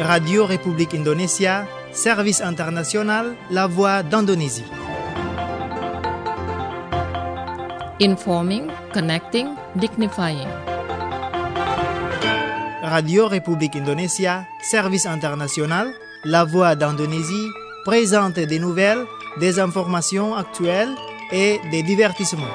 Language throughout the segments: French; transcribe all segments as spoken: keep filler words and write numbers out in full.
Radio République Indonésia, service international, la voix d'Indonésie. Informing, connecting, dignifying. Radio République Indonésia, service international, la voix d'Indonésie, présente des nouvelles, des informations actuelles et des divertissements.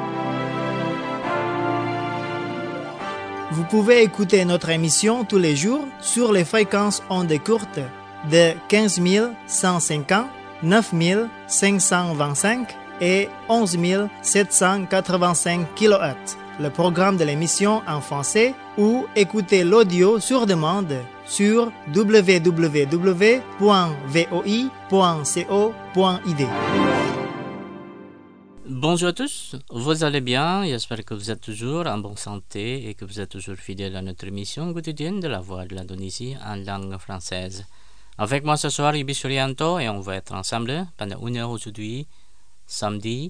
Vous pouvez écouter notre émission tous les jours sur les fréquences ondes courtes de quinze mille cent cinquante, neuf mille cinq cent vingt-cinq et onze mille sept cent quatre-vingt-cinq kilohertz. Le programme de l'émission en français ou écouter l'audio sur demande sur w w w point v o i point co point i d. Bonjour à tous, vous allez bien? J'espère que vous êtes toujours en bonne santé et que vous êtes toujours fidèles à notre émission quotidienne de la Voix de l'Indonésie en langue française. Avec moi ce soir, Ibi Suryanto, et on va être ensemble pendant une heure aujourd'hui, samedi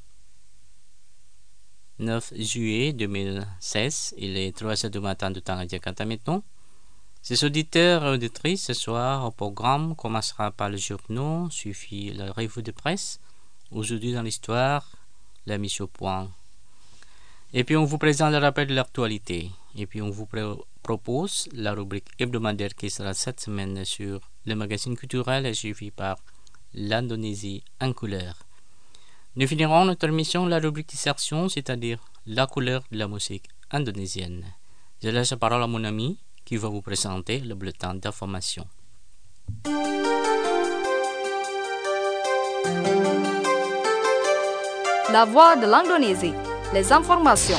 neuf juillet deux mille seize. Il est trois heures du matin du temps à Jakarta maintenant. Ces auditeurs et auditrices, ce soir, au programme commencera par le journal, suivi la revue de presse. Aujourd'hui dans l'histoire, la mise au point. Et puis on vous présente le rappel de l'actualité. Et puis on vous pr- propose la rubrique hebdomadaire qui sera cette semaine sur le magazine culturel suivi par l'Indonésie en couleur. Nous finirons notre émission la rubrique dissertation, c'est-à-dire la couleur de la musique indonésienne. Je laisse la parole à mon ami qui va vous présenter le bulletin d'information. La voix de l'Indonésie, les informations.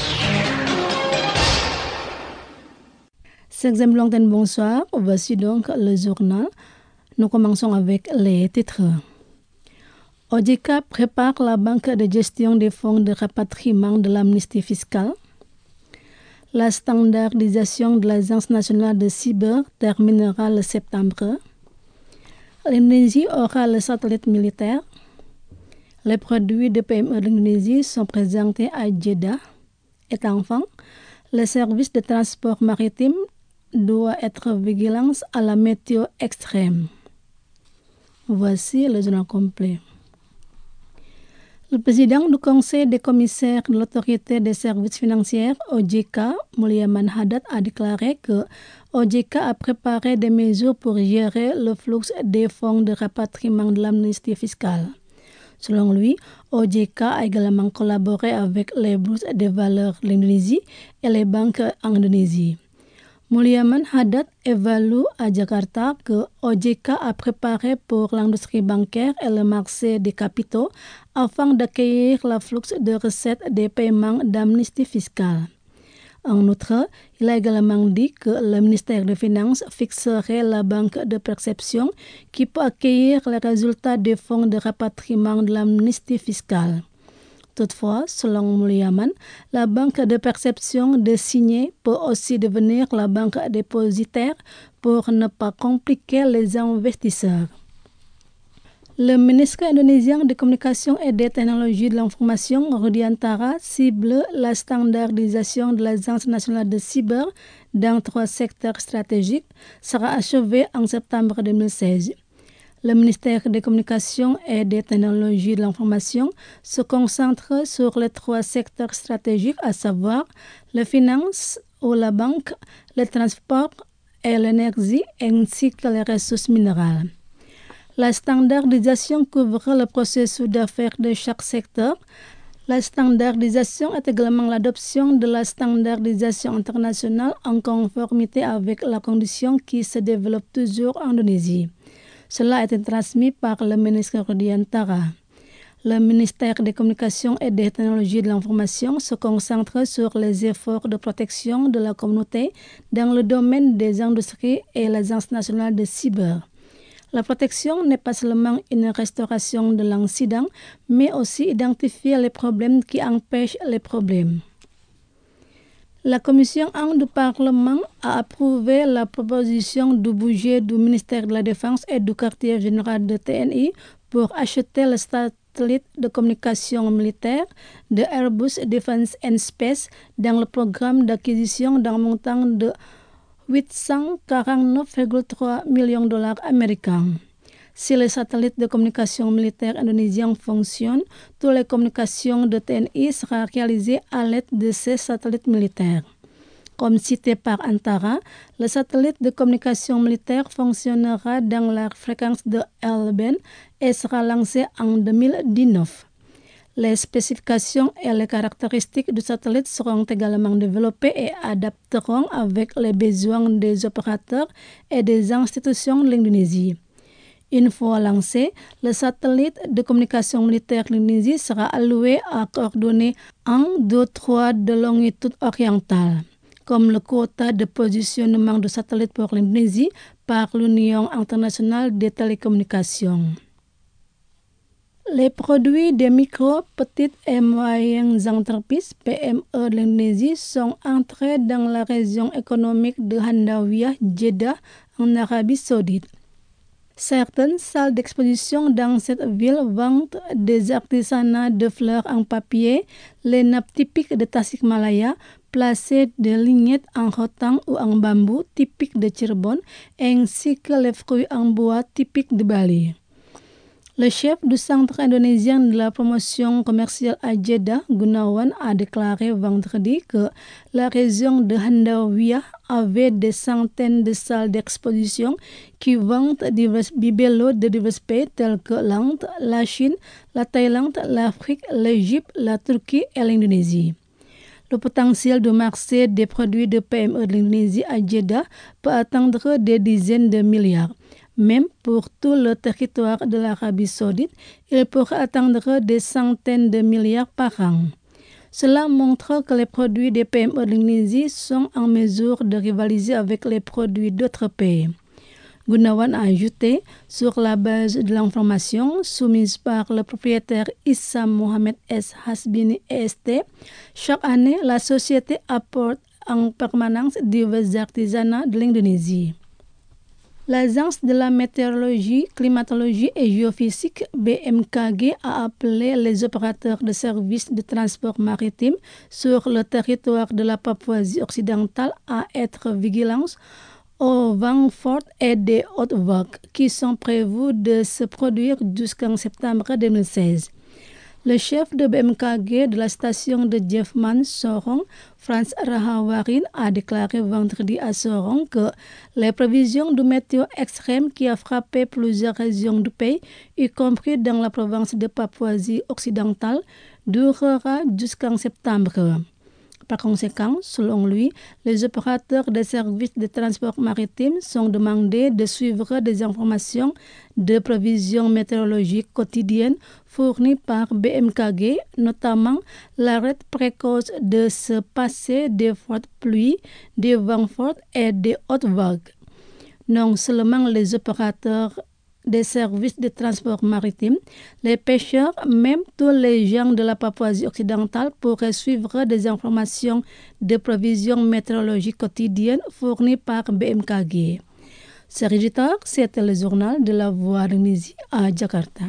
Sexem Langten, bonsoir. Voici donc le journal. Nous commençons avec les titres. O J K prépare la banque de gestion des fonds de rapatriement de l'amnistie fiscale. La standardisation de l'Agence nationale de cyber terminera le septembre. L'Indonésie aura le satellite militaire. Les produits de P M E d'Indonésie sont présentés à Jeddah. Et enfin, le service de transport maritime doit être vigilant à la météo extrême. Voici le journal complet. Le président du Conseil des commissaires de l'autorité des services financiers, O J K, Mulyaman Haddad, a déclaré que O J K a préparé des mesures pour gérer le flux des fonds de rapatriement de l'amnistie fiscale. Selon lui, O J K a également collaboré avec les bourses de valeurs de l'Indonésie et les banques en Indonésie. Mulyaman Haddad évalue à Jakarta que O J K a préparé pour l'industrie bancaire et le marché des capitaux afin d'accueillir l'afflux de recettes des paiements d'amnistie fiscale. En outre, il a également dit que le ministère des Finances fixerait la banque de perception qui peut accueillir les résultats des fonds de rapatriement de l'amnistie fiscale. Toutefois, selon Mulyaman, la banque de perception désignée peut aussi devenir la banque dépositaire pour ne pas compliquer les investisseurs. Le ministre indonésien des Communications et des Technologies de l'Information, Rudiantara, cible la standardisation de l'Agence nationale de cyber dans trois secteurs stratégiques, sera achevée en septembre deux mille seize. Le ministère des Communications et des Technologies de l'Information se concentre sur les trois secteurs stratégiques, à savoir les finances ou la banque, le transport et l'énergie, ainsi que les ressources minérales. La standardisation couvre le processus d'affaires de chaque secteur. La standardisation est également l'adoption de la standardisation internationale en conformité avec la condition qui se développe toujours en Indonésie. Cela a été transmis par le ministre Rudiantara. Le ministère des Communications et des Technologies de l'Information se concentre sur les efforts de protection de la communauté dans le domaine des industries et l'Agence nationale de cyber. La protection n'est pas seulement une restauration de l'incident, mais aussi identifier les problèmes qui empêchent les problèmes. La Commission un du Parlement a approuvé la proposition du budget du ministère de la Défense et du quartier général de T N I pour acheter le satellite de communication militaire de Airbus Defence and Space dans le programme d'acquisition d'un montant de huit cent quarante-neuf virgule trois millions de dollars américains. Si les satellites de communication militaire indonésiens fonctionnent, toutes les communications de T N I seront réalisées à l'aide de ces satellites militaires. Comme cité par Antara, le satellite de communication militaire fonctionnera dans la fréquence de L-band et sera lancé en deux mille dix-neuf. Les spécifications et les caractéristiques du satellite seront également développées et adapteront avec les besoins des opérateurs et des institutions de l'Indonésie. Une fois lancé, le satellite de communication militaire de l'Indonésie sera alloué à coordonnées un, deux, trois de longitude orientale, comme le quota de positionnement de satellites pour l'Indonésie par l'Union internationale des télécommunications. Les produits des micro, petites et moyennes entreprises P M E de l'Indonésie sont entrés dans la région économique de Handawiyah, Jeddah, en Arabie Saoudite. Certaines salles d'exposition dans cette ville vendent des artisanats de fleurs en papier, les nappes typiques de Tasikmalaya, placées de lignettes en rotan ou en bambou typiques de Cirebon, ainsi que les fruits en bois typiques de Bali. Le chef du Centre indonésien de la promotion commerciale à Jeddah, Gunawan, a déclaré vendredi que la région de Handawiyah avait des centaines de salles d'exposition qui vendent divers bibelots de divers pays tels que l'Inde, la Chine, la Thaïlande, l'Afrique, l'Égypte, la Turquie et l'Indonésie. Le potentiel de marché des produits de P M E de l'Indonésie à Jeddah peut atteindre des dizaines de milliards. Même pour tout le territoire de l'Arabie Saoudite, il pourrait atteindre des centaines de milliards par an. Cela montre que les produits des P M E de l'Indonésie sont en mesure de rivaliser avec les produits d'autres pays. Gunawan a ajouté, sur la base de l'information soumise par le propriétaire Issam Mohamed S. Hasbini E S T, chaque année, la société apporte en permanence divers artisanats de l'Indonésie. L'Agence de la météorologie, climatologie et géophysique B M K G a appelé les opérateurs de services de transport maritime sur le territoire de la Papouasie occidentale à être vigilants aux vents forts et des hautes vagues qui sont prévus de se produire jusqu'en septembre deux mille seize. Le chef de B M K G de la station de Jeffman, Sorong, Frans Rahawarin, a déclaré vendredi à Sorong que les prévisions de météo extrême qui a frappé plusieurs régions du pays, y compris dans la province de Papouasie occidentale, durera jusqu'en septembre. Par conséquent, selon lui, les opérateurs des services de transport maritime sont demandés de suivre des informations de prévision météorologique quotidiennes fournies par B M K G, notamment l'arrêt précoce de se passer des fortes pluies, des vents forts et des hautes vagues. Non seulement les opérateurs des services de transport maritime, les pêcheurs, même tous les gens de la Papouasie occidentale pourraient suivre des informations de prévision météorologique quotidienne fournies par B M K G. Ce résultat, c'était le journal de la Voix de l'Indonésie à Jakarta.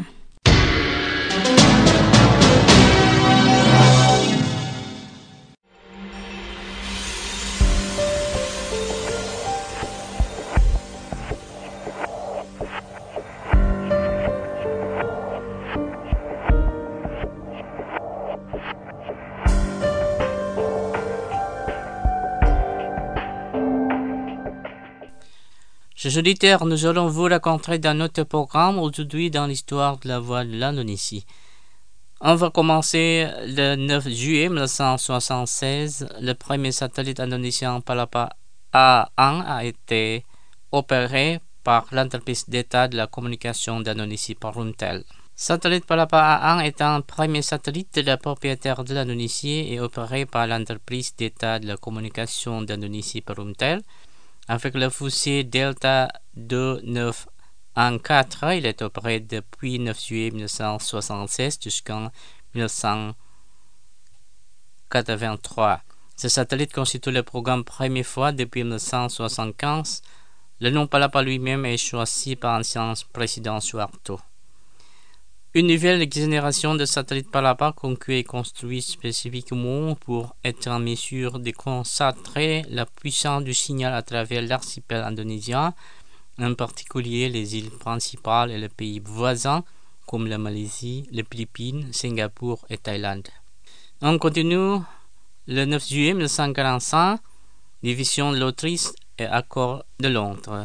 Chers auditeurs, nous allons vous raconter dans notre programme aujourd'hui dans l'histoire de la voix de l'Indonésie. On va commencer le neuf juillet mille neuf cent soixante-seize. Le premier satellite indonésien Palapa A un a été opéré par l'entreprise d'État de la communication d'Indonésie Perumtel. Satellite Palapa A un est un premier satellite de la propriétaire de l'Indonésie et opéré par l'entreprise d'État de la communication d'Indonésie Perumtel. Avec le fusée Delta deux neuf un quatre, il est opéré depuis neuf juillet mille neuf cent soixante-seize jusqu'en mille neuf cent quatre-vingt-trois. Ce satellite constitue le programme première fois depuis mille neuf cent soixante-quinze. Le nom Palapa lui-même est choisi par l'ancien président Suharto. Une nouvelle génération de satellites Palapa conçus et construits spécifiquement pour être en mesure de concentrer la puissance du signal à travers l'archipel indonésien, en particulier les îles principales et les pays voisins comme la Malaisie, les Philippines, Singapour et Thaïlande. On continue le neuf juillet mille neuf cent quarante-cinq, division de l'Autriche et accord de Londres.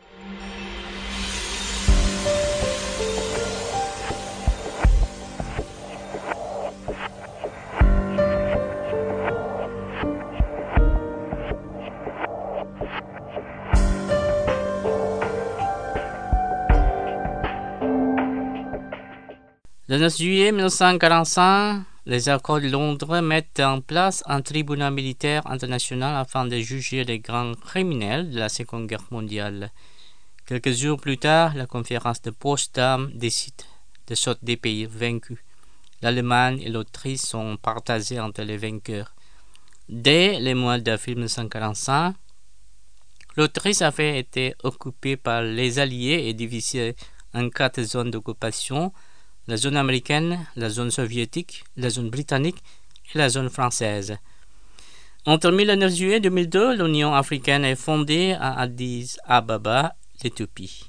Le neuf juillet mille neuf cent quarante-cinq, les accords de Londres mettent en place un tribunal militaire international afin de juger les grands criminels de la Seconde Guerre mondiale. Quelques jours plus tard, la conférence de Potsdam décide de sorte des pays vaincus. L'Allemagne et l'Autriche sont partagés entre les vainqueurs. Dès les mois d'avril mille neuf cent quarante-cinq, l'Autriche avait été occupée par les Alliés et divisée en quatre zones d'occupation: la zone américaine, la zone soviétique, la zone britannique et la zone française. Entre le neuf juillet deux mille deux, l'Union africaine est fondée à Addis Ababa, l'Éthiopie.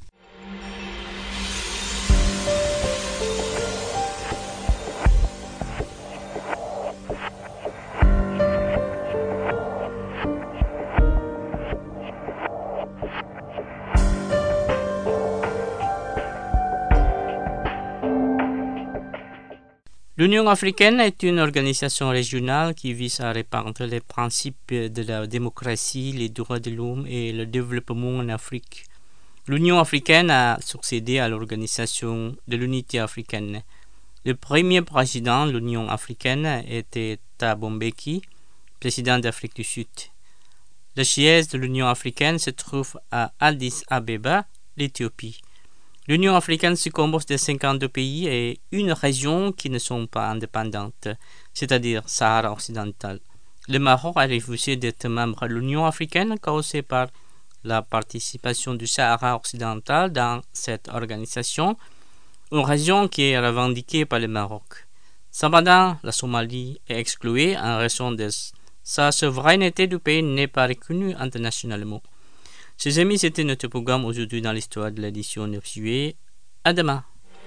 L'Union africaine est une organisation régionale qui vise à répandre les principes de la démocratie, les droits de l'homme et le développement en Afrique. L'Union africaine a succédé à l'Organisation de l'Unité africaine. Le premier président de l'Union africaine était Thabo Mbeki, président d'Afrique du Sud. Le siège de l'Union africaine se trouve à Addis Abeba, l'Éthiopie. L'Union africaine se compose de cinquante-deux pays et une région qui ne sont pas indépendantes, c'est-à-dire Sahara occidental. Le Maroc a refusé d'être membre de l'Union africaine causée par la participation du Sahara occidental dans cette organisation, une région qui est revendiquée par le Maroc. Cependant, la Somalie est exclue en raison de sa souveraineté du pays n'est pas reconnue internationalement. Chers amis, c'était notre programme aujourd'hui dans l'histoire de l'édition neuf juillet. À demain.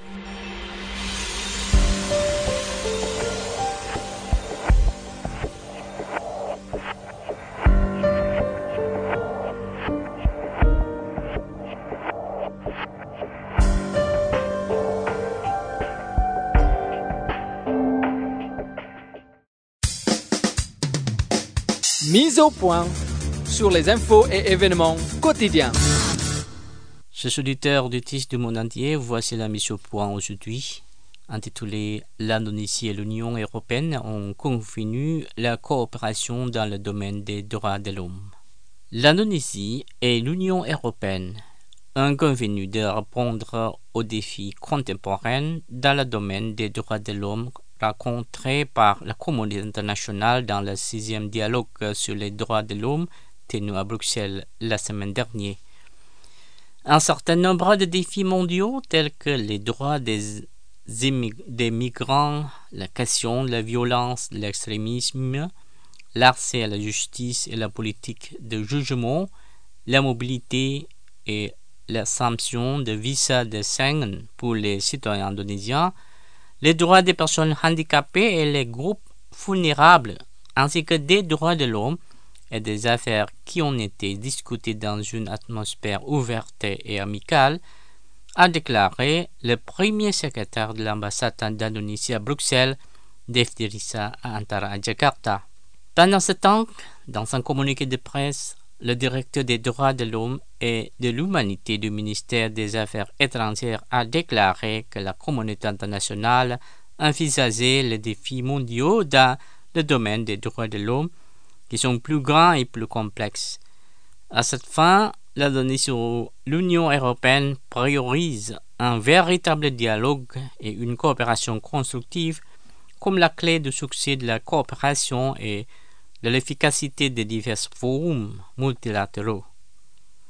Mise au point sur les infos et événements quotidiens. Chers auditeurs auditrices du monde entier, voici la mise au point aujourd'hui, intitulée « L'Indonésie et l'Union européenne ont convenu la coopération dans le domaine des droits de l'homme ». L'Indonésie et l'Union européenne ont convenu de répondre aux défis contemporains dans le domaine des droits de l'homme rencontrés par la communauté internationale dans le sixième dialogue sur les droits de l'homme tenu à Bruxelles la semaine dernière. Un certain nombre de défis mondiaux tels que les droits des, émig- des migrants, la question de la violence, de l'extrémisme, l'accès à la justice et la politique de jugement, la mobilité et la sanction de visa de Schengen pour les citoyens indonésiens, les droits des personnes handicapées et les groupes vulnérables, ainsi que des droits de l'homme et des affaires qui ont été discutées dans une atmosphère ouverte et amicale, a déclaré le premier secrétaire de l'ambassade d'Indonésie à Bruxelles, Defterisa Antara à Jakarta. Pendant ce temps, dans un communiqué de presse, le directeur des droits de l'homme et de l'humanité du ministère des Affaires étrangères a déclaré que la communauté internationale envisageait les défis mondiaux dans le domaine des droits de l'homme qui sont plus grands et plus complexes. À cette fin, l'Indonésie et l'Union européenne priorisent un véritable dialogue et une coopération constructive comme la clé du succès de la coopération et de l'efficacité des divers forums multilatéraux.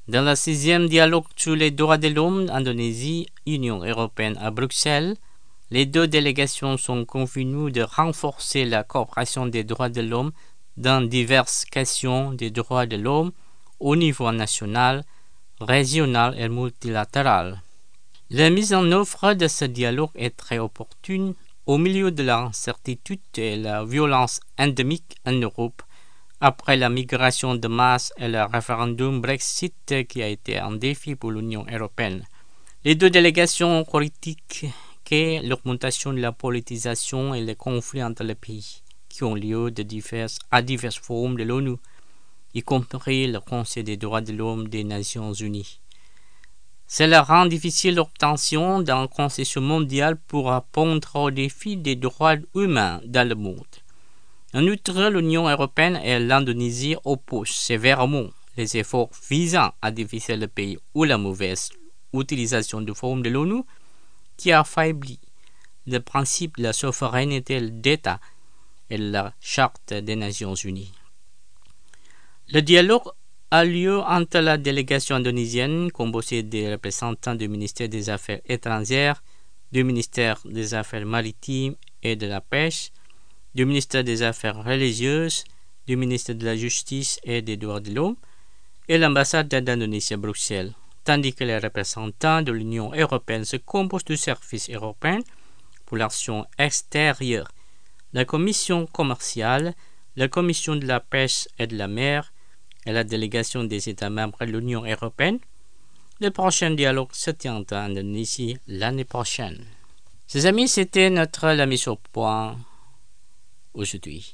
Dans le sixième dialogue sur les droits de l'homme, Indonésie, Union européenne à Bruxelles, les deux délégations sont convenues de renforcer la coopération des droits de l'homme dans diverses questions des droits de l'homme au niveau national, régional et multilatéral. La mise en œuvre de ce dialogue est très opportune au milieu de l'incertitude et la violence endémique en Europe après la migration de masse et le référendum Brexit qui a été un défi pour l'Union européenne. Les deux délégations ont critiqué l'augmentation de la politisation et les conflits entre les pays qui ont lieu de diverses, à diverses forums de l'ONU, y compris le Conseil des droits de l'homme des Nations Unies. Cela rend difficile l'obtention d'un consensus mondial pour répondre aux défis des droits humains dans le monde. En outre, l'Union européenne et l'Indonésie opposent sévèrement les efforts visant à diviser le pays ou la mauvaise utilisation du forum de l'ONU qui affaiblit le principe de la souveraineté d'État et la Charte des Nations Unies. Le dialogue a lieu entre la délégation indonésienne composée des représentants du ministère des Affaires étrangères, du ministère des Affaires maritimes et de la pêche, du ministère des Affaires religieuses, du ministère de la Justice et des droits de l'homme et l'ambassade d'Indonésie à Bruxelles, tandis que les représentants de l'Union européenne se composent du service européen pour l'action extérieure, la commission commerciale, la commission de la pêche et de la mer et la délégation des États membres de l'Union européenne. Le prochain dialogue se tiendra en Indonésie l'année prochaine. Chers amis, c'était notre la mise au point aujourd'hui.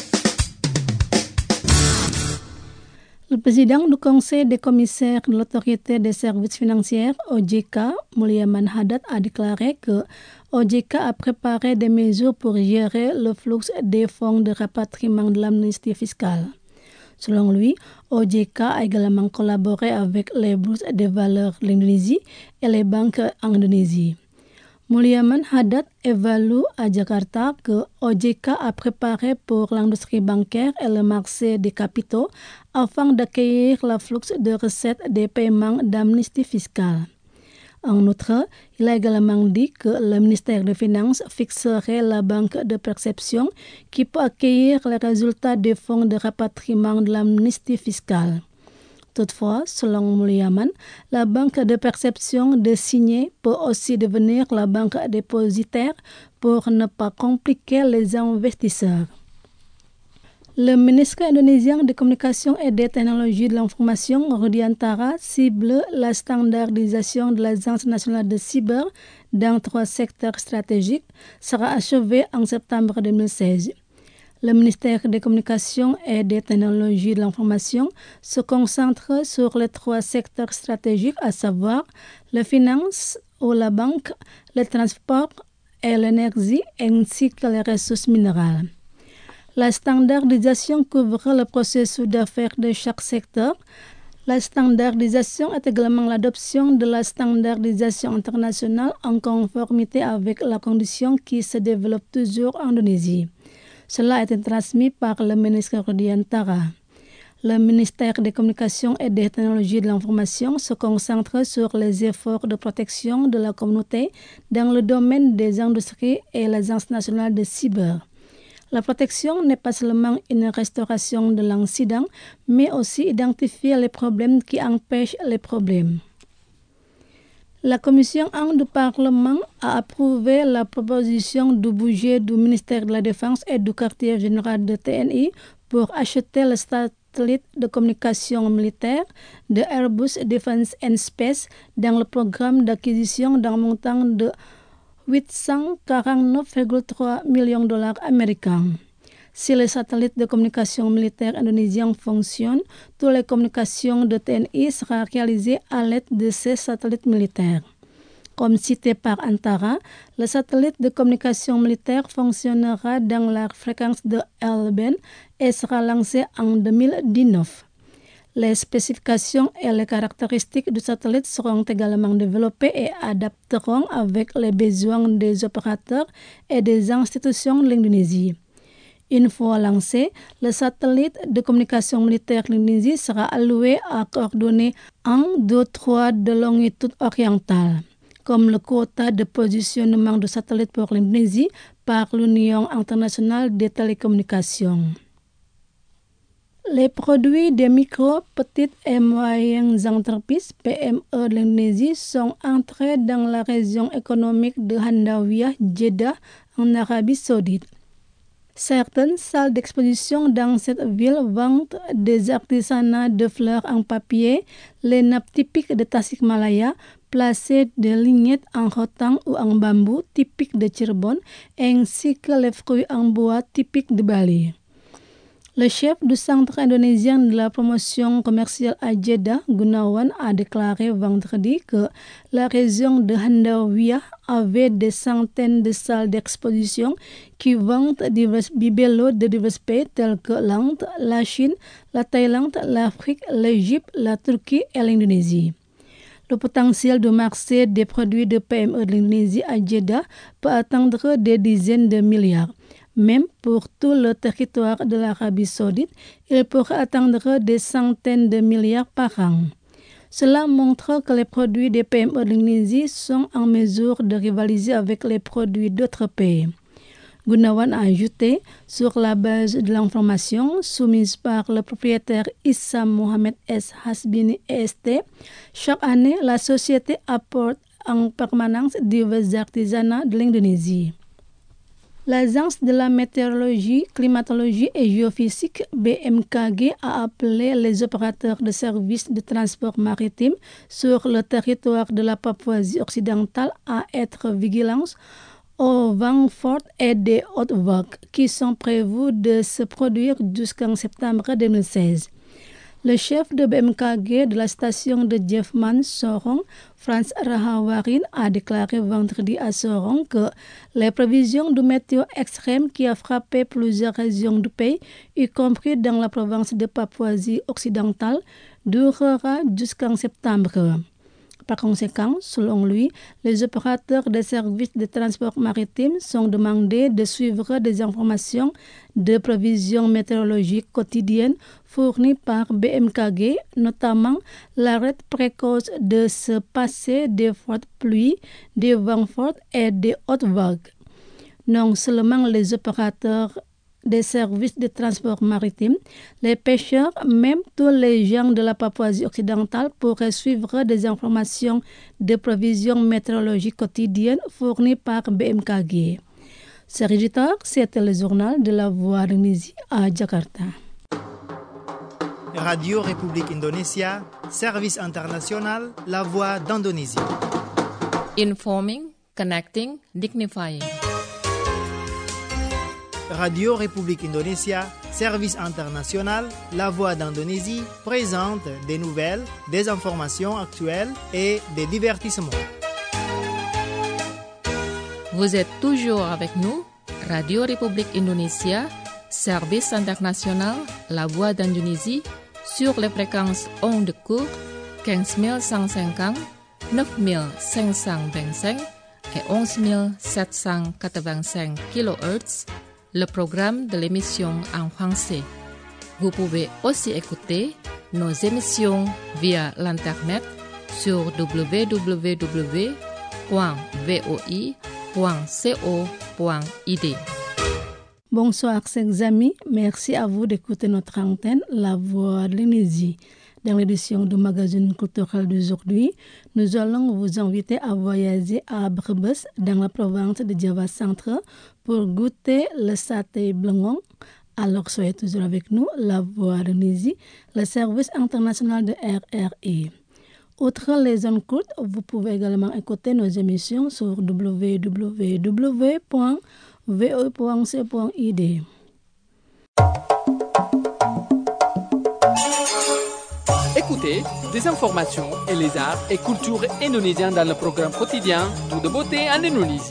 Le président du Conseil des commissaires de l'autorité des services financiers, O J K, Mulyaman Haddad, a déclaré que O J K a préparé des mesures pour gérer le flux des fonds de rapatriement de l'amnistie fiscale. Selon lui, O J K a également collaboré avec les bourses de valeurs de l'Indonésie et les banques en Indonésie. Mulyaman Haddad évalue à Jakarta que O J K a préparé pour l'industrie bancaire et le marché des capitaux afin d'accueillir l'afflux de recettes des paiements d'amnistie fiscale. En outre, il a également dit que le ministère des Finances fixerait la banque de perception qui peut accueillir les résultats des fonds de rapatriement de l'amnistie fiscale. Toutefois, selon Mulyaman, la banque de perception désignée peut aussi devenir la banque dépositaire pour ne pas compliquer les investisseurs. Le ministre indonésien des Communications et des Technologies de l'Information, Rudiantara, cible la standardisation de l'Agence nationale de cyber dans trois secteurs stratégiques, sera achevée en septembre deux mille seize. Le ministère des Communications et des Technologies de l'Information se concentre sur les trois secteurs stratégiques, à savoir les finances ou la banque, le transport et l'énergie, ainsi que les ressources minérales. La standardisation couvre le processus d'affaires de chaque secteur. La standardisation est également l'adoption de la standardisation internationale en conformité avec la condition qui se développe toujours en Indonésie. Cela a été transmis par le ministre Rudiantara. Le ministère des Communications et des Technologies de l'Information se concentre sur les efforts de protection de la communauté dans le domaine des industries et l'Agence nationale de cyber. La protection n'est pas seulement une restauration de l'incident, mais aussi identifier les problèmes qui empêchent les problèmes. La Commission un du Parlement a approuvé la proposition du budget du ministère de la Défense et du quartier général de T N I pour acheter le satellite de communication militaire de Airbus Defence and Space dans le programme d'acquisition d'un montant de huit cent quarante-neuf virgule trois millions de dollars américains. Si les satellites de communication militaire indonésiens fonctionnent, toutes les communications de T N I seront réalisées à l'aide de ces satellites militaires. Comme cité par Antara, le satellite de communication militaire fonctionnera dans la fréquence de L-band et sera lancé en deux mille dix-neuf. Les spécifications et les caractéristiques du satellite seront également développées et adapteront avec les besoins des opérateurs et des institutions de l'Indonésie. Une fois lancé, le satellite de communication militaire de l'Indonésie sera alloué à coordonner un, deux, trois de longitude orientale, comme le quota de positionnement de satellites pour l'Indonésie par l'Union internationale des télécommunications. Les produits des micro, petites et moyennes entreprises P M E de l'Indonésie sont entrés dans la région économique de Handawiyah, Jeddah, en Arabie Saoudite. Certaines salles d'exposition dans cette ville vendent des artisanats de fleurs en papier, les nappes typiques de Tasikmalaya, placées de lignettes en rotan ou en bambou typiques de Cirebon, ainsi que les fruits en bois typiques de Bali. Le chef du Centre indonésien de la promotion commerciale à Jeddah, Gunawan, a déclaré vendredi que la région de Handawiyah avait des centaines de salles d'exposition qui vendent divers bibelots de divers pays tels que l'Inde, la Chine, la Thaïlande, l'Afrique, l'Égypte, la Turquie et l'Indonésie. Le potentiel de marché des produits de P M E de l'Indonésie à Jeddah peut atteindre des dizaines de milliards. Même pour tout le territoire de l'Arabie Saoudite, il pourrait atteindre des centaines de milliards par an. Cela montre que les produits des P M E de l'Indonésie sont en mesure de rivaliser avec les produits d'autres pays. Gunawan a ajouté, sur la base de l'information soumise par le propriétaire Issam Mohamed S. Hasbini E S T, chaque année, la société apporte en permanence divers artisanats de l'Indonésie. L'Agence de la météorologie, climatologie et géophysique B M K G a appelé les opérateurs de services de transport maritime sur le territoire de la Papouasie occidentale à être vigilants aux vents forts et des hautes vagues qui sont prévus de se produire jusqu'en septembre deux mille seize. Le chef de B M K G de la station de Jeffman, Sorong, Frans Rahawarin, a déclaré vendredi à Sorong que les prévisions de météo extrême qui a frappé plusieurs régions du pays, y compris dans la province de Papouasie occidentale, durera jusqu'en septembre. Par conséquent, selon lui, les opérateurs des services de transport maritime sont demandés de suivre des informations de prévisions météorologiques quotidiennes fournies par B M K G, notamment l'arrêt précoce de se passer des fortes pluies, des vents forts et des hautes vagues. Non seulement les opérateurs des services de transport maritime, les pêcheurs, même tous les gens de la Papouasie occidentale pourraient suivre des informations de prévisions météorologiques quotidiennes fournies par B M K G. Ce résultat, c'était le journal de la Voix d'Indonésie à Jakarta. Radio République Indonésia, service international, la Voix d'Indonésie. Informing, connecting, dignifying. Radio République Indonésia, service international, la Voix d'Indonésie, présente des nouvelles, des informations actuelles et des divertissements. Vous êtes toujours avec nous, Radio République Indonésia, service international, la Voix d'Indonésie, sur les fréquences ondes courtes quinze mille cent cinquante, neuf mille cinq cent vingt-cinq et onze mille sept cent quatre-vingt-cinq kilohertz. Le programme de l'émission en français. Vous pouvez aussi écouter nos émissions via l'internet sur w w w point voi point co point i d. Bonsoir chers amis, merci à vous d'écouter notre antenne La Voix de l'Indonésie. Dans l'édition du magazine culturel d'aujourd'hui, nous allons vous inviter à voyager à Brebes, dans la province de Java Centre, pour goûter le saté blengong. Alors soyez toujours avec nous, La Voix de l'Indonésie, le service international de R R I. Outre les zones courtes, vous pouvez également écouter nos émissions sur w w w point vo point c point i d. Écoutez des informations et les arts et cultures indonésiens dans le programme quotidien Tout de beauté en Indonésie.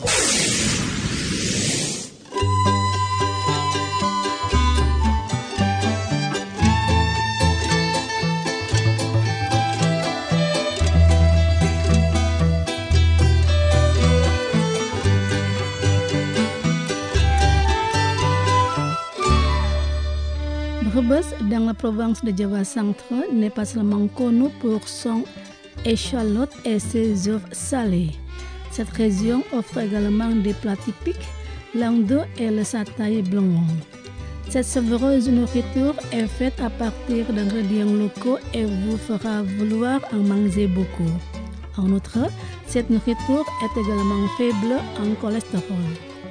Brebes, dans la province de Java Centre, n'est pas seulement connu pour son échalote et ses œufs salés. Cette région offre également des plats typiques, l'ando et le satay blongong. Cette savoureuse nourriture est faite à partir d'ingrédients locaux et vous fera vouloir en manger beaucoup. En outre, cette nourriture est également faible en cholestérol.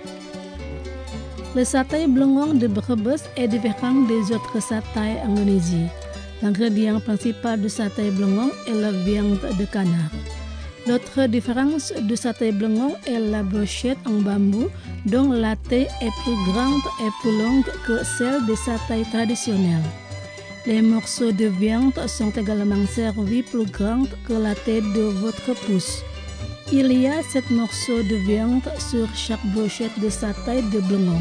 Le satay blongong de Brebes est différent des autres satay en Indonésie. L'ingrédient principal du satay blongong est la viande de canard. L'autre différence du satay blongong est la brochette en bambou, dont la taille est plus grande et plus longue que celle des satay traditionnels. Les morceaux de viande sont également servis plus grands que la taille de votre pouce. Il y a sept morceaux de viande sur chaque brochette de satay de blongong.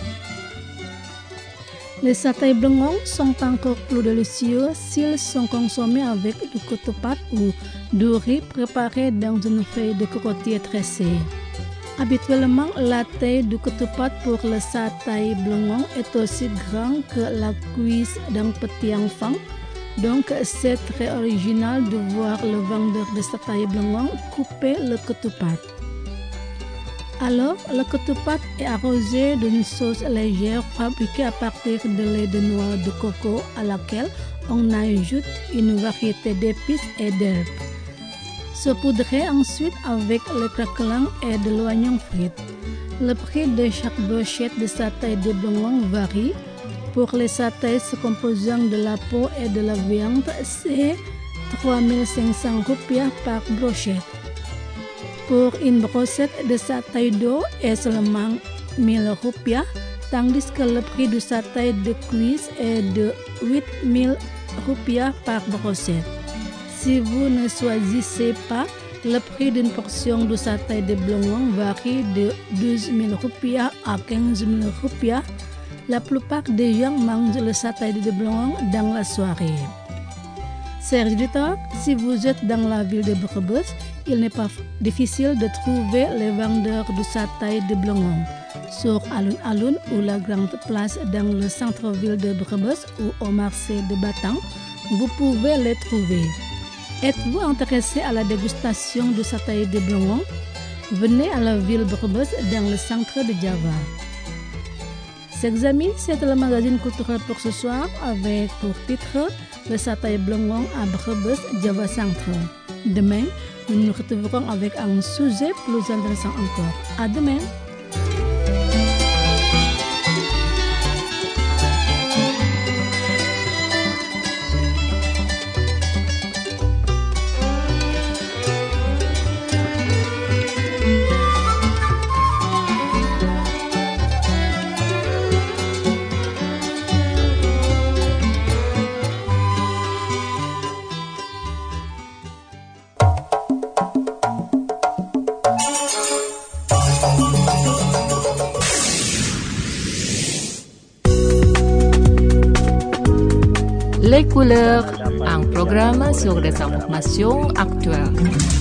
Les satay blongong sont encore plus délicieux s'ils sont consommés avec du ketupat ou du riz préparé dans une feuille de cocotier tressée. Habituellement, la taille du ketupat pour le satay blongong est aussi grande que la cuisse d'un petit enfant. Donc, c'est très original de voir le vendeur de satay blongong couper le ketupat. Alors, le ketupat est arrosé d'une sauce légère fabriquée à partir de lait de noix de coco à laquelle on ajoute une variété d'épices et d'herbes. Saupoudré ensuite avec le craquelin et de l'oignon frit. Le prix de chaque brochette de satay de blongong varie. Pour les satay se composant de la peau et de la viande, c'est trois mille cinq cents rupiah par brochette. Pour une brochette de satay d'eau est seulement mille rupiah, tandis que le prix du satay de cuisse est de huit mille rupiah par brochette. Si vous ne choisissez pas, le prix d'une portion de satay de blongong varie de douze mille rupiah à quinze mille rupiah. La plupart des gens mangent le satay de blongong dans la soirée. Chers auditeurs, si vous êtes dans la ville de Brebes, il n'est pas difficile de trouver les vendeurs du satay de blongong. Sur Alun Alun ou la grande place dans le centre-ville de Brebes ou au marché de Batang, vous pouvez les trouver. Êtes-vous intéressé à la dégustation du satay de blongong? Venez à la ville Brebes dans le centre de Java. Chers amis, c'est le magazine culturel pour ce soir avec pour titre le satay blongong à Brebes, Java Centre. Demain, nous nous retrouverons avec un sujet plus intéressant encore. À demain. Les couleurs, un programme sur les informations actuelles.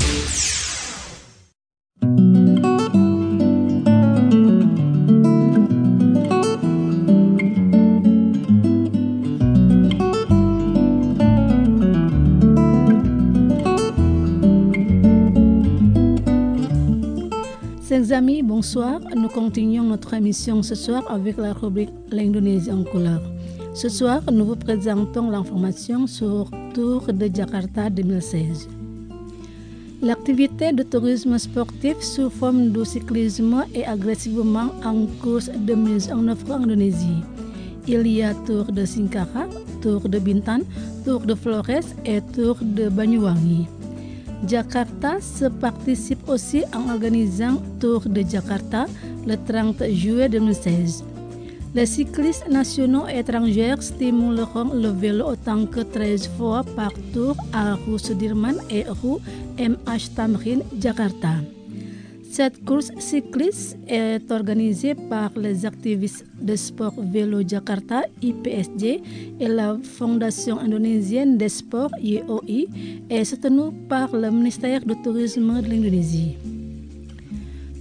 Chers amis, bonsoir. Nous continuons notre émission ce soir avec la rubrique L'Indonésie en couleur. Ce soir, nous vous présentons l'information sur Tour de Jakarta deux mille seize. L'activité de tourisme sportif sous forme de cyclisme est agressivement en cours de mise en œuvre en Indonésie. Il y a Tour de Singkara, Tour de Bintan, Tour de Flores et Tour de Banyuwangi. Jakarta se participe aussi en organisant Tour de Jakarta le trente juillet deux mille seize. Les cyclistes nationaux et étrangers stimuleront le vélo autant que treize fois par tour à rue Sudirman et rue M H Tamrin, Jakarta. Cette course cycliste est organisée par les activistes de sport vélo Jakarta I P S J et la Fondation indonésienne des sports Y O I et soutenue par le ministère du Tourisme de l'Indonésie.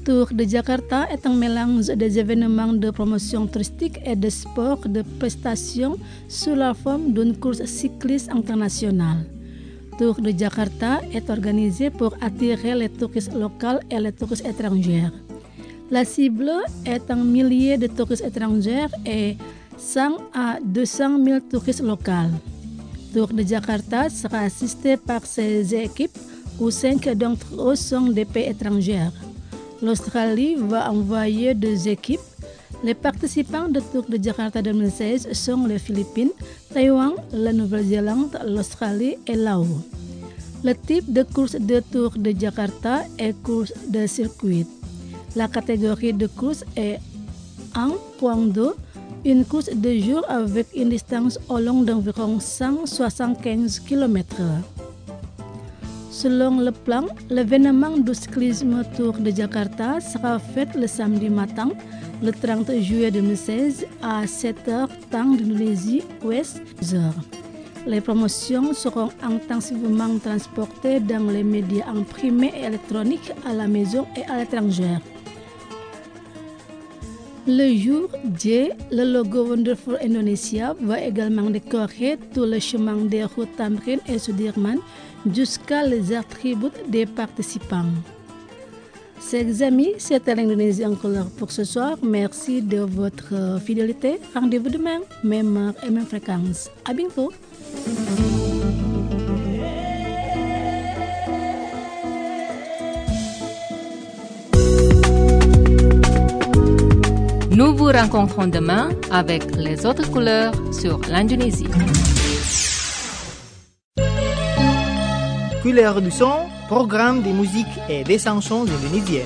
Tour de Jakarta est un mélange des événements de promotion touristique et de sport de prestation sous la forme d'une course cycliste internationale. Tour de Jakarta est organisé pour attirer les touristes locaux et les touristes étrangers. La cible est un millier de touristes étrangers et cent à deux cent mille touristes locaux. Tour de Jakarta sera assisté par ses équipes où cinq d'entre eux sont des pays étrangers. L'Australie va envoyer deux équipes. Les participants de Tour de Jakarta deux mille seize sont les Philippines, Taïwan, la Nouvelle-Zélande, l'Australie et Laos. Le type de course de Tour de Jakarta est course de circuit. La catégorie de course est un point deux, une course de jour avec une distance au long d'environ cent soixante-quinze kilomètres. Selon le plan, l'événement du cyclisme Tour de Jakarta sera fait le samedi matin, le trente juillet deux mille seize à sept heures temps d'Indonésie ouest. Les promotions seront intensivement transportées dans les médias imprimés et électroniques à la maison et à l'étranger. Le jour J, le logo Wonderful Indonesia va également décorer tout le chemin des routes Tamrin et Sudirman jusqu'à les attributs des participants. Chers amis, c'était l'Indonésie en couleur pour ce soir. Merci de votre fidélité. Rendez-vous demain, même heure et même fréquence. À bientôt. Nous vous rencontrons demain avec les autres couleurs sur l'Indonésie. Couleurs du son, programme de musique et des chansons indonésiennes.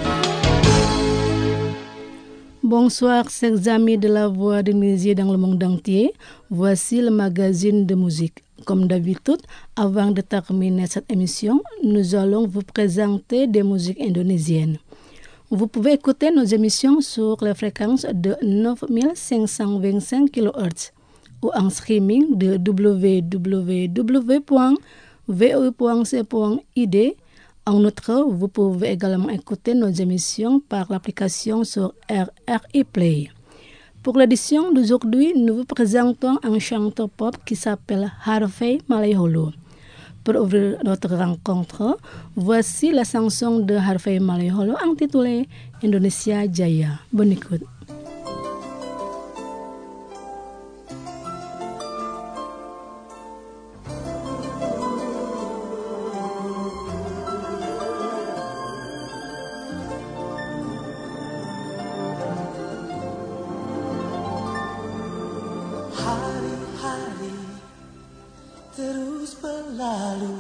Bonsoir, chers amis de la voix d'Indonésie dans le monde entier. Voici le magazine de musique. Comme d'habitude, avant de terminer cette émission, nous allons vous présenter des musiques indonésiennes. Vous pouvez écouter nos émissions sur les fréquences de neuf mille cinq cent vingt-cinq kilohertz ou en streaming de w w w point v o u point c point i d. En outre, vous pouvez également écouter nos émissions par l'application sur R R I Play. Pour l'édition d'aujourd'hui, nous vous présentons un chanteur pop qui s'appelle Harvey Malaiholo. Pour ouvrir notre rencontre, voici la chanson de Harvey Malaiholo intitulée Indonesia Jaya. Bonne écoute. Lalu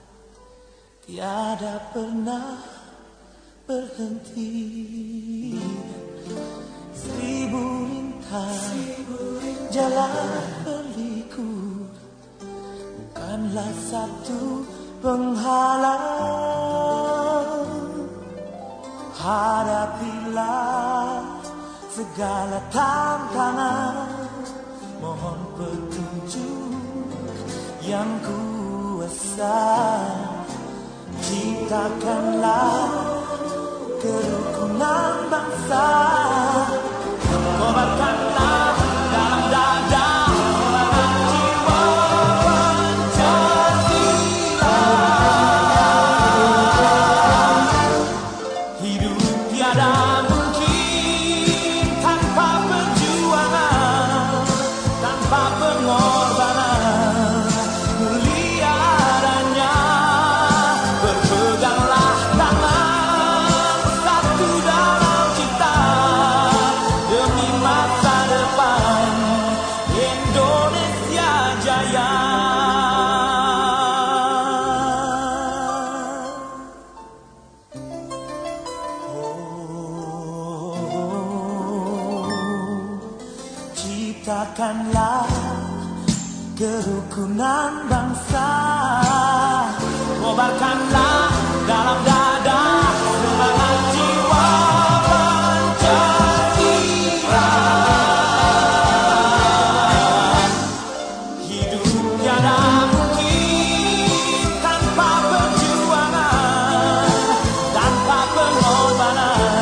tiada pernah berhenti. Seribu rintang jalan berliku, bukanlah satu penghalang. Hadapilah segala tantangan, mohon petunjuk yang kuasa. Ciptakanlah kerukunan bangsa, kobarkanlah dalam dada jiwa Pancasila. Hidup tiada mungkin tanpa perjuangan, tanpa pengorbanan. Mulia adanya, berpeganglah tangan satu dalam cinta demi masa depan Indonesia Jaya. Ciptakanlah kerukunan bangsa, kobarkanlah dalam dada semangat jiwa Pancasila. Hidup tiada mungkin tanpa perjuangan, tanpa pengorbanan.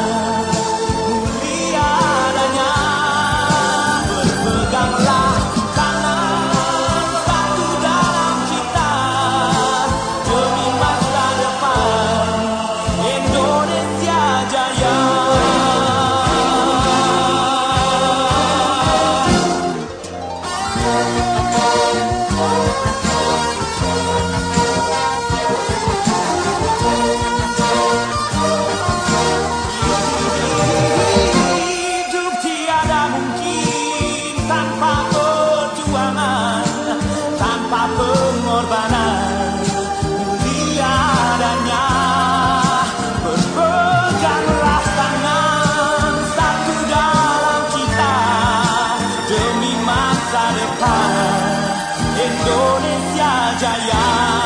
masa depan Indonesia Jaya.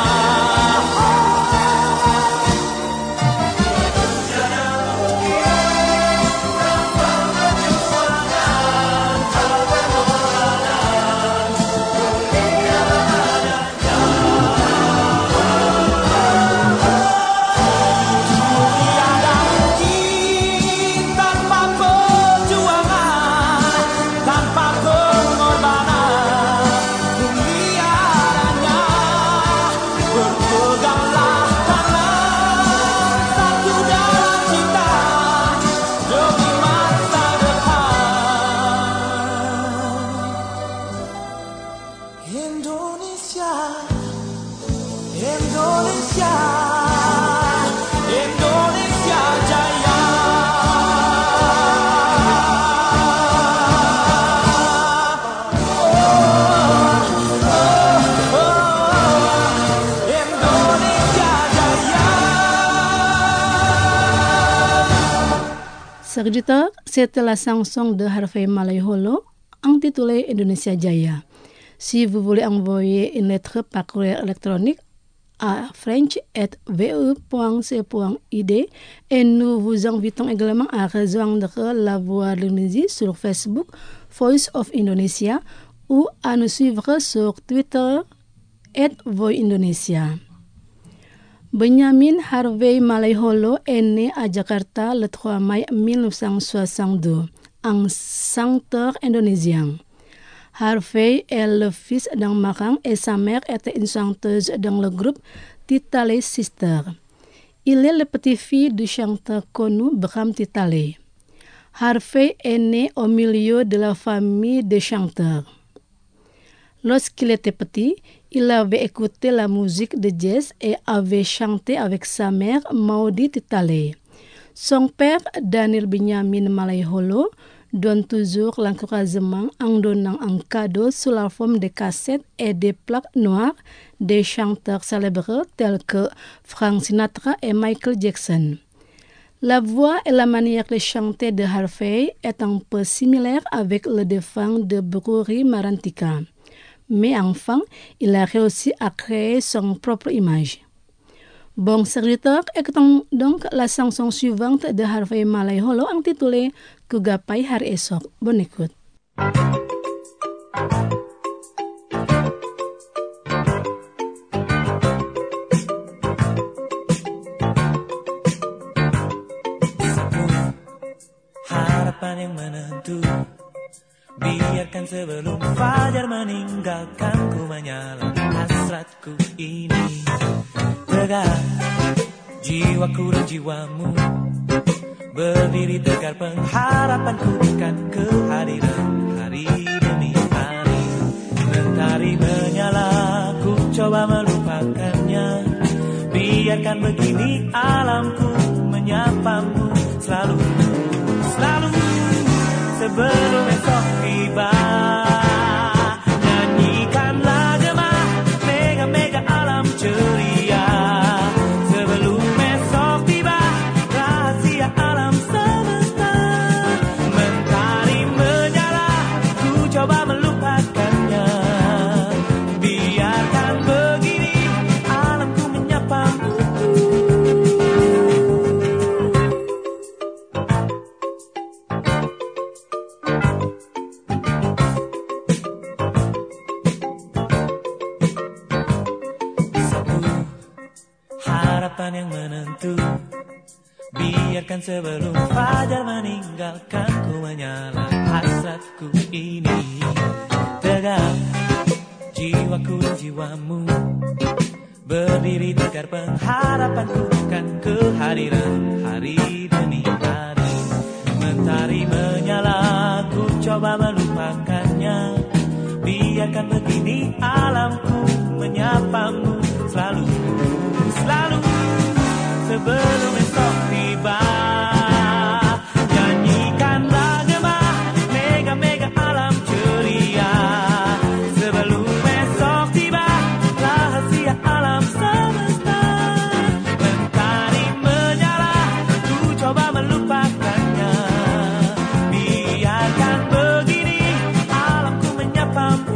Segitu, c'était la chanson de Harvey Malaiholo intitulée Indonesia Jaya. Si vous voulez envoyer une lettre par courrier électronique à french arobase v e point c point i d et nous vous invitons également à rejoindre La Voix de l'Indonésie sur Facebook, Voice of Indonesia, ou à nous suivre sur Twitter arobase voix indonesia. Benjamin Harvey Malaiholo est né à Jakarta le trois mai mille neuf cent soixante-deux, un chanteur indonésien. Harvey est le fils d'un marin et sa mère était une chanteuse dans le groupe Titale Sisters. Il est le petit-fils du chanteur connu Bram Titale. Harvey est né au milieu de la famille des chanteurs. Lorsqu'il était petit, il avait écouté la musique de jazz et avait chanté avec sa mère Maudie Titale. Son père, Daniel Benjamin Malaiholo, donne toujours l'encouragement en donnant un cadeau sous la forme de cassettes et des plaques noires des chanteurs célèbres tels que Frank Sinatra et Michael Jackson. La voix et la manière de chanter de Harvey est un peu similaire avec le défunt de Bururi Marantika. Mais enfin, il a réussi à créer son propre image. Bon serviteur, écoutons donc la chanson suivante de Harvey Malaiholo intitulée Ku Gapai Hari Esok. Bonne écoute. Harapan yang menentu, biarkan sebelum fajar meninggalkanku menyala hasratku ini. Tegar jiwaku dan jiwamu, berdiri tegar pengharapanku kan kehadiran hari demi hari. Mentari menyala, ku coba melupakannya. Biarkan begini alamku menyapamu selalu, selalu sebelum esok tiba. Nyanyikanlah gemah mega-mega alam ceria. Sebelum esok tiba, rahasia alam semesta. Mentari menyala, ku coba melupakannya. Biarkan begini alamku menyapamu. Harapan yang menentu, biarkan sebelum fajar meninggalkanku menyala hasratku ini. Tegar jiwaku dan jiwamu, berdiri tegar pengharapanku kan kehadiran hari demi hari. Mentari menyala, ku coba melupakannya. Biarkan begini alamku menyapamu selalu, selalu sebelum esok tiba. Nyanyikanlah gemah mega-mega alam ceria. Sebelum esok tiba, rahasia alam semesta. Mentari menyala, ku coba melupakannya. Biarkan begini alamku menyapamu.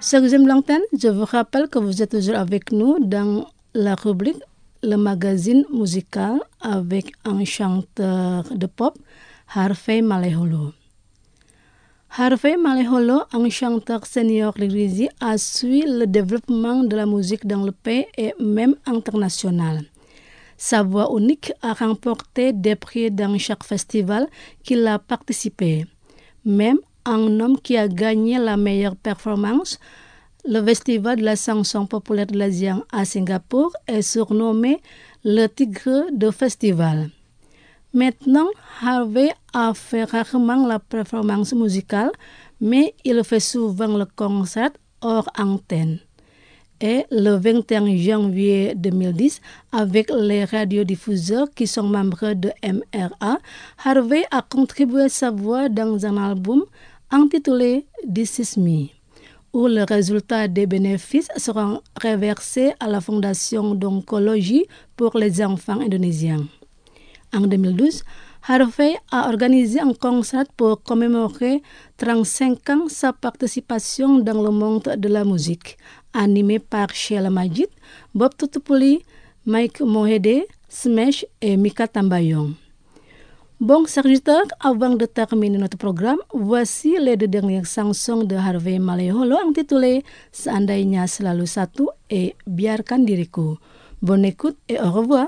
Chers amis l'antenne, je vous rappelle que vous êtes toujours avec nous dans la rubrique Le magazine musical avec un chanteur de pop, Harvey Maleholo. Harvey Maleholo, un chanteur senior réalisé, a suivi le développement de la musique dans le pays et même international. Sa voix unique a remporté des prix dans chaque festival qu'il a participé. Même un homme qui a gagné la meilleure performance, le festival de la chanson populaire de l'Asie à Singapour est surnommé le Tigre de festival. Maintenant, Harvey a fait rarement la performance musicale, mais il fait souvent le concert hors antenne. Et le vingt et un janvier deux mille dix, avec les radiodiffuseurs qui sont membres de M R A, Harvey a contribué sa voix dans un album intitulé This Is Me, où le résultat des bénéfices seront reversés à la Fondation d'oncologie pour les enfants indonésiens. En deux mille douze, Harvey a organisé un concert pour commémorer trente-cinq ans sa participation dans le monde de la musique, animé par Sheila Majid, Bob Tutupuli, Mike Mohede, Smash et Mika Tambayong. Bon, chers auditeurs, avant de terminer notre programme, voici les deux dernières chansons de Harvey Maleholo intitulées Seandainya Selalu Satu et Biarkan Diriku. Bonne écoute et au revoir.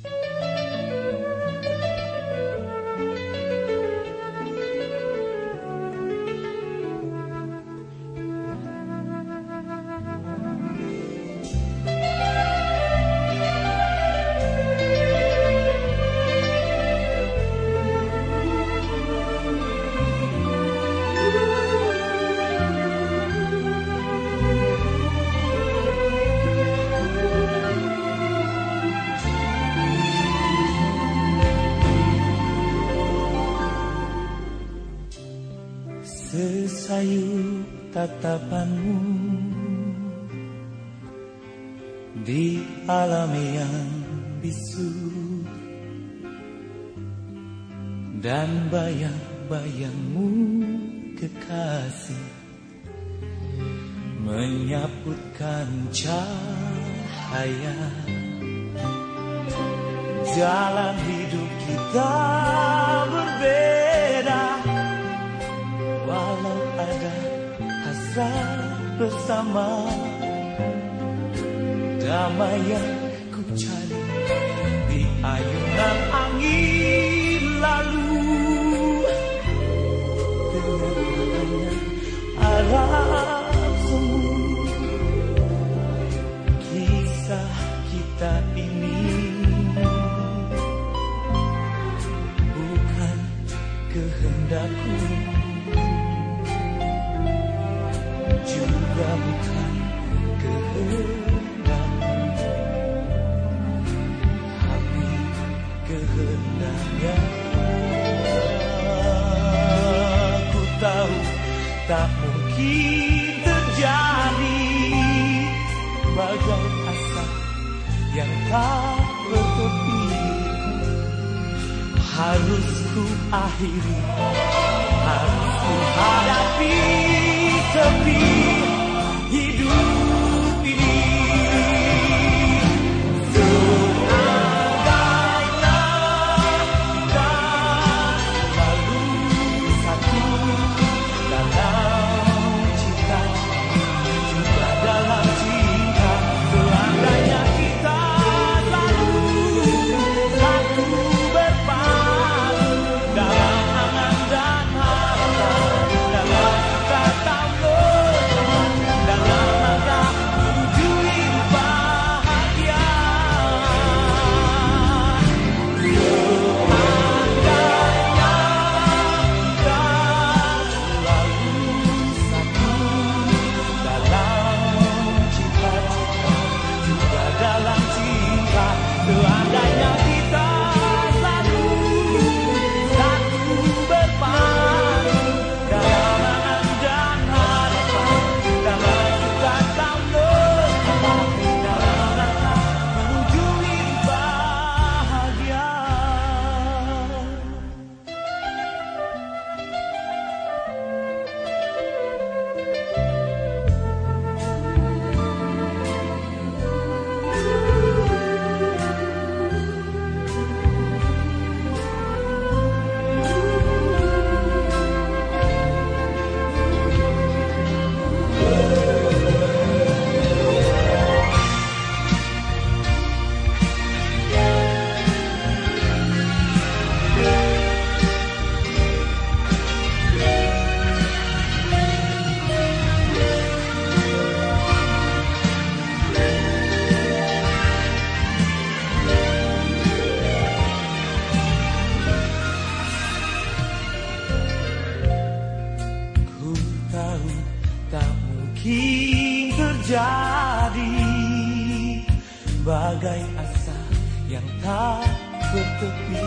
Sesayu tatapanmu di alam yang bisu dan bayang-bayangmu kekasih menyaputkan cahaya jalan hidup kita berbeda. Walau ada hasrat bersama, damai yang ku cari di ayunan angin lalu. Ternyata arah semu kisah kita ini bukan kehendakku, juga bukan kehendakmu, tapi kehendaknya. Ku tahu tak mungkin terjadi, bagai asap yang tak bertepi. Harus ku akhiri, harus ku hadapi tepi hidup ini. Seandainya kita selalu satu dalam cinta, juga dalam cinta. Seandainya kita selalu satu berpadu dalam angan dan harta, dalam kata tak mungkin terjadi, bagai asa yang tak bertepi.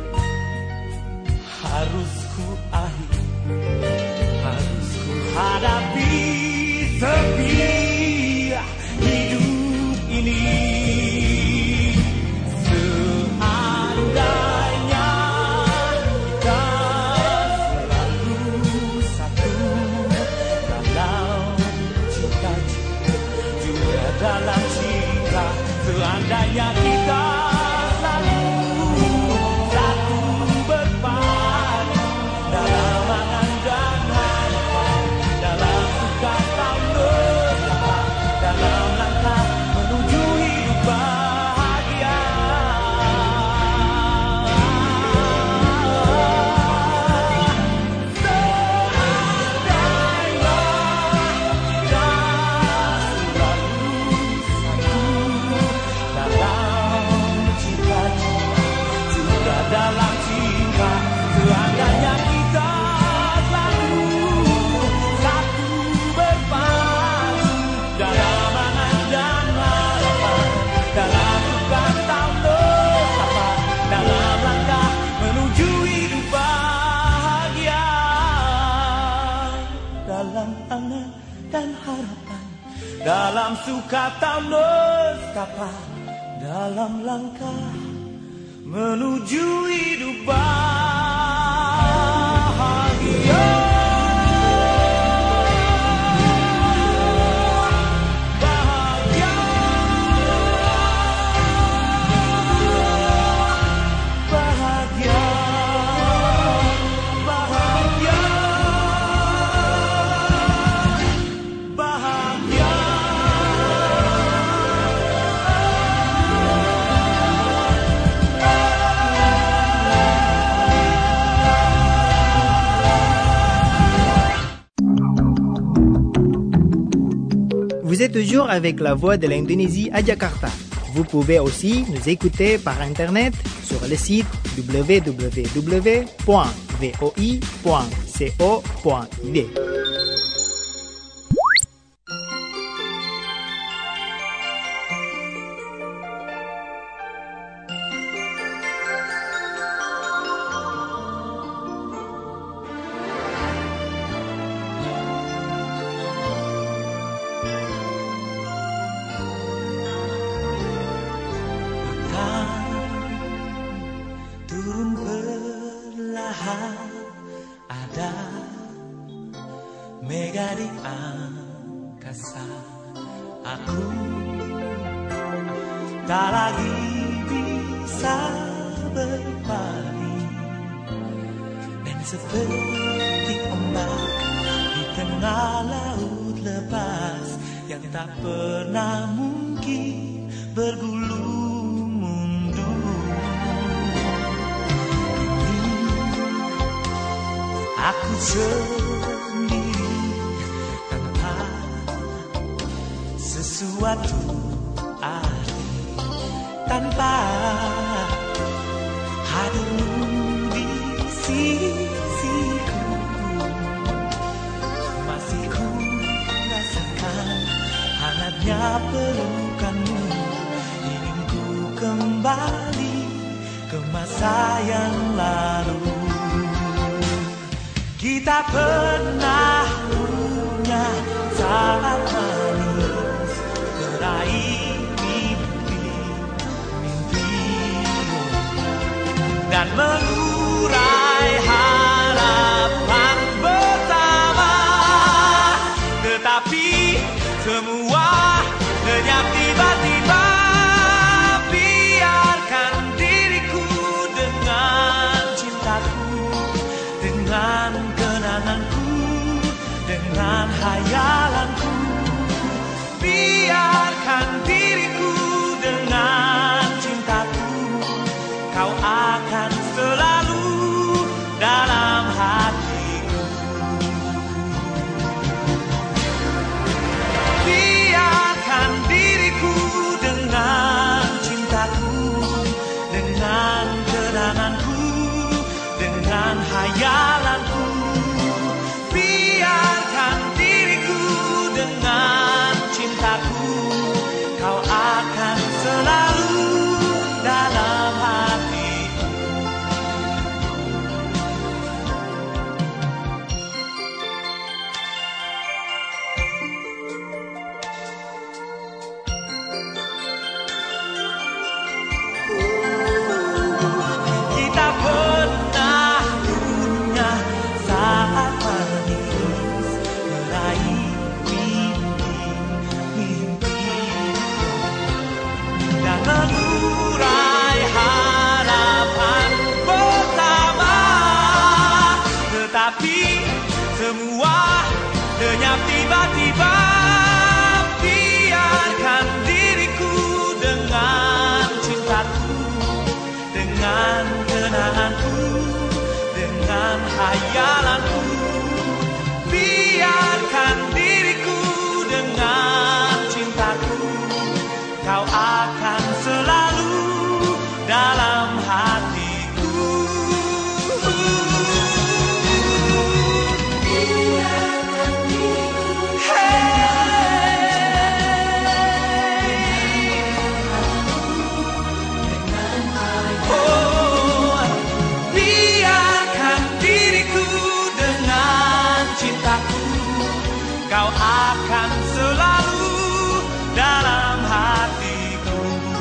Harus ku akhiri, harus ku hadapi sepi hidup ini. Seandainya kita selalu satu dalam cita-cita, juga dalam cinta. Seandainya kita selalu satu berpadu dalam angan dan harapan, dalam suka tahu dalam langkah menuju hidup bahagia. Seandainya kita selalu satu dalam cita-cita, juga dalam cinta. Seandainya kita selalu satu berpadu dalam angan dan harapan, dalam suka tahu sapa, dalam langkah menuju hidup bahagia. Dalam angan dan harapan, dalam suka tahu sapa, dalam langkah menuju hidup bahagia. Bahagia, bahagia, bahagia, bahagia. Vous êtes toujours avec la voix de l'Indonésie à Jakarta. Vous pouvez aussi nous écouter par internet sur le site w w w point voi point co point i d. Turun perlahan, ada mega di angkasa. Aku tak lagi bisa berpaling, dan seperti ombak di tengah laut lepas yang tak pernah mungkin bergulung mundur. Aku sendiri tanpa sesuatu arti, tanpa hadirmu di sisiku, masih ku rasakan hangatnya pelukanmu. Ingin ku kembali ke masa yang lalu. Kita pernah punya saat manis, meraih mimpi-mimpi, dan mengurai harapan bersama. Tetapi semua lenyap tiba-tiba. Biarkan diriku dengan cintaku, dengan kenanganku, dengan hayalanku. Biarkan diriku dengan cintaku, kau akan selalu dalam hatiku. Biarkan diriku dengan cintaku, dengan kenanganku, dengan hayalanku. Biarkan diriku tiba-tiba biarkan diriku dengan cintaku, dengan kenanganku, dengan hayalanku. Biarkan diriku dengan cintaku, kau akan selalu dalam hatiku. Biarkan diriku oh, biarkan diriku dengan cintaku, kau akan selalu dalam hatiku.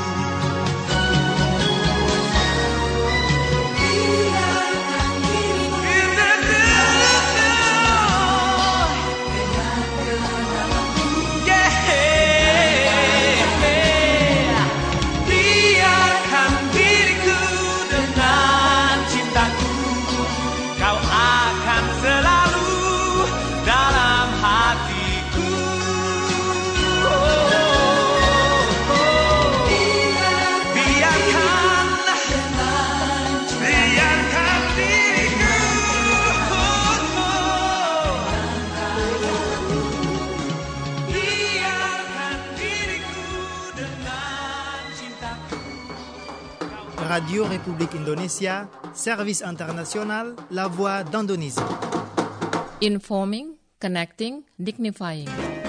Biarkan diriku biarkan diriku dengan cintaku, kau akan selalu dalam hatiku. Biarkan, biarkan diriku, biarkan diriku dengan cintaku. Radio République Indonésia, service international, la voix d'Indonésie. Informing, connecting, dignifying.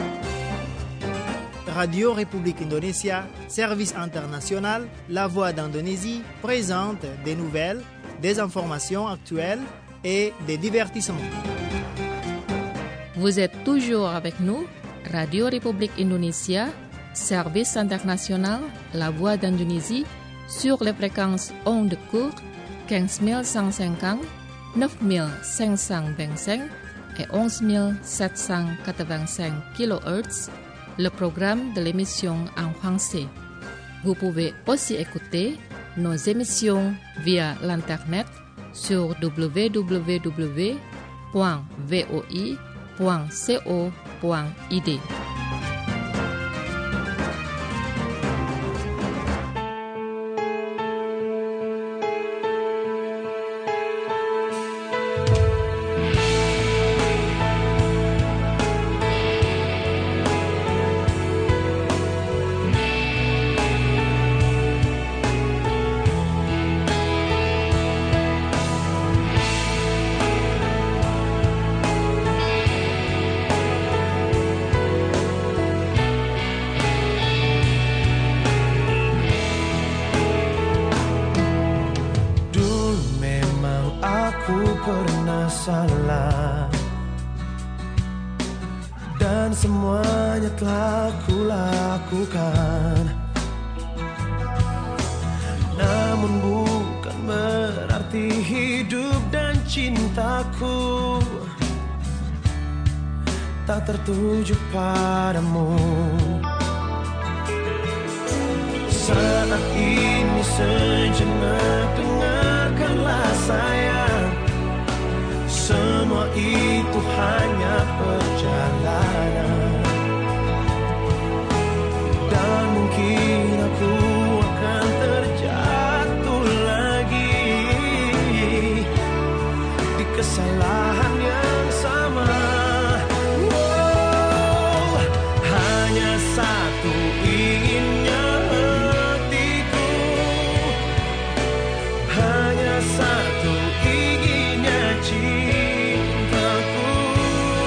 Radio République Indonésia, service international, la voix d'Indonésie, présente des nouvelles, des informations actuelles et des divertissements. Vous êtes toujours avec nous, Radio République Indonésia, service international, la voix d'Indonésie, sur les fréquences ondes courtes quinze mille cent cinquante, neuf mille cinq cent vingt-cinq et onze mille sept cent quatre-vingt-cinq kilohertz, le programme de l'émission en français. Vous pouvez aussi écouter nos émissions via l'internet sur w w w point v o i point co point i d. salah dan semuanya telah kulakukan, namun bukan berarti hidup dan cintaku tak tertuju padamu. Saat ini sejenak dengarkanlah sayang, semua itu hanya perjalanan, dan mungkin aku akan terjatuh lagi di kesalahan yang sama. Oh, hanya satu inginnya hatiku, hanya satu inginnya cintaku,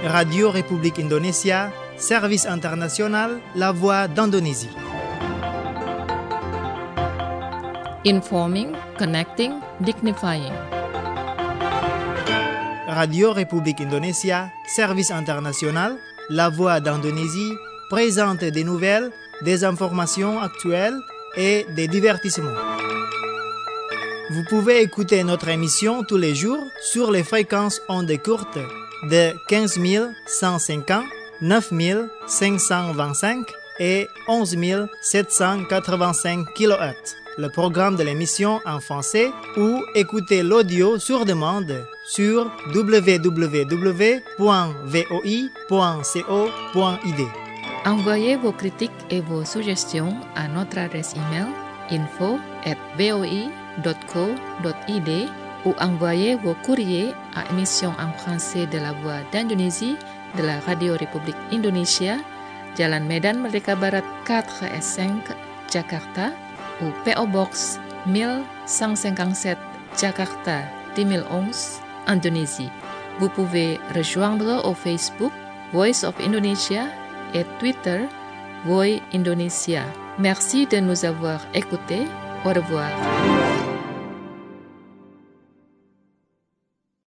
Radio République Indonésia, service international, la voix d'Indonésie. Informing, connecting, dignifying. Radio République Indonésia, service international, la voix d'Indonésie, présente des nouvelles, des informations actuelles et des divertissements. Vous pouvez écouter notre émission tous les jours sur les fréquences ondes courtes de quinze mille cent cinquante, neuf mille cinq cent vingt-cinq et onze mille sept cent quatre-vingt-cinq kilohertz. Le programme de l'émission en français ou écouter l'audio sur demande sur w w w point v o i point co point i d. Envoyez vos critiques et vos suggestions à notre adresse email info at v o i dot co dot i d ou envoyez vos courriers à émission en français de la Voix d'Indonésie de la Radio République Indonésia, Jalan Medan Merdeka Barat quatre S cinq, Jakarta, ou P O Box mille cent cinquante-sept, Jakarta deux mille onze, Indonésie. Vous pouvez rejoindre au Facebook Voice of Indonesia et Twitter Voix Indonesia. Merci de nous avoir écoutés. Au revoir.